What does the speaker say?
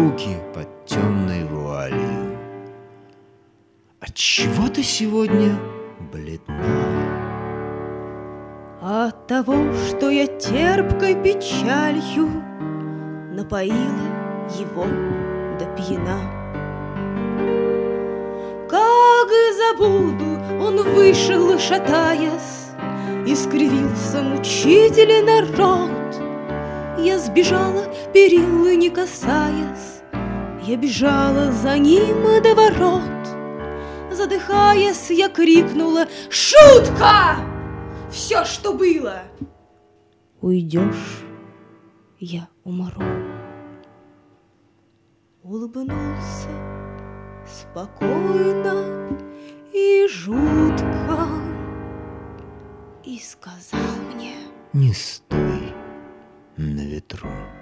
руки под темной вуалью. Отчего ты сегодня бледна? От того, что я терпкой печалью напоила его до пьяна. Как забуду, он вышел, шатаясь, и скривился мучительно рот. Я сбежала, перилы не касаясь, я бежала за ним до ворот. Задыхаясь, я крикнула: «Шутка! Все, что было!» Уйдешь, я умру. Улыбнулся спокойно и жутко и сказал мне: не стой на ветру.